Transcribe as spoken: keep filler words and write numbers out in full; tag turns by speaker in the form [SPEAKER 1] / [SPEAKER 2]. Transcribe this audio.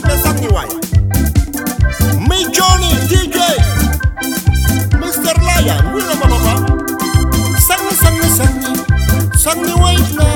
[SPEAKER 1] na Sanni White. Me Johnny D J, Mister Lion, we know Papa. Sanni, Sanni, Sanni, Sanni White na.